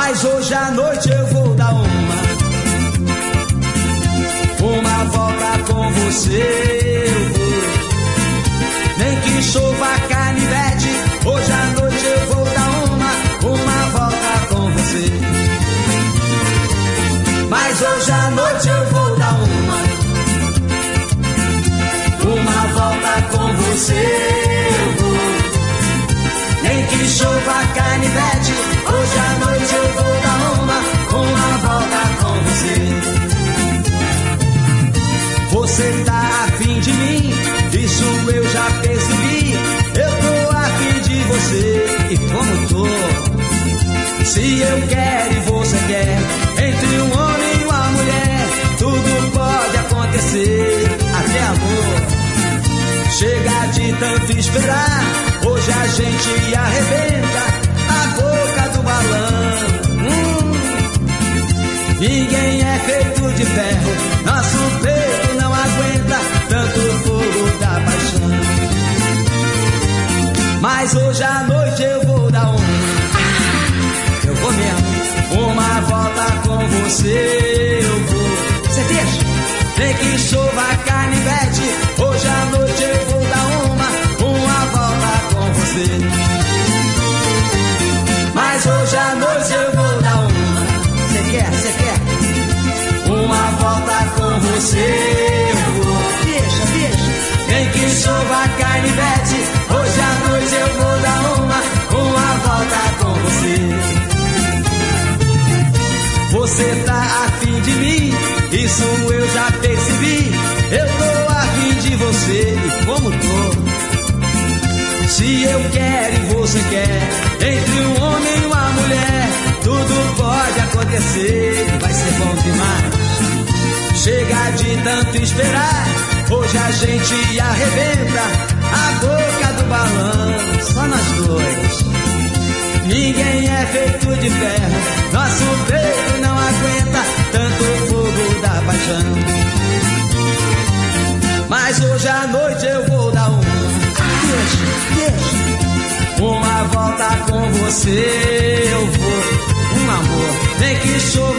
Mas hoje à noite eu vou dar uma volta com você, eu vou. Nem que chova canivete, hoje à noite eu vou dar uma volta com você. Mas hoje à noite eu vou dar uma volta com você, eu vou. Nem que chova canivete, hoje à noite eu vou dar uma volta com você. Você tá afim de mim, isso eu já percebi. Eu tô afim de você, e como tô. Se eu quero e você quer, entre um homem e uma mulher, tudo pode acontecer, até amor. Chega de tanto esperar, hoje a gente arrebenta a boca do balão. Ninguém é feito de ferro, nosso peito não aguenta tanto fogo da paixão. Mas hoje à noite eu vou dar eu vou mesmo, uma volta com você, eu vou. Você deixa? Nem que chova canivete, hoje à noite eu vou dar uma volta com você. Mas hoje à noite eu vou dar Você quer? Uma volta com você, eu vou. Deixa. Nem que chova canivete, hoje à noite eu vou dar uma volta com você. Você tá afim de mim, isso eu já percebi. Eu tô afim de você, e como tô. Se eu quero e você quer, entre um homem e uma mulher, tudo pode acontecer, vai ser bom demais. Chega de tanto esperar, hoje a gente arrebenta a boca do balão, só nós dois. Ninguém é feito de ferro, nosso peito não aguenta tanto fogo da paixão. Mas hoje à noite eu vou dar uma volta com você, eu vou. Um amor, nem que chova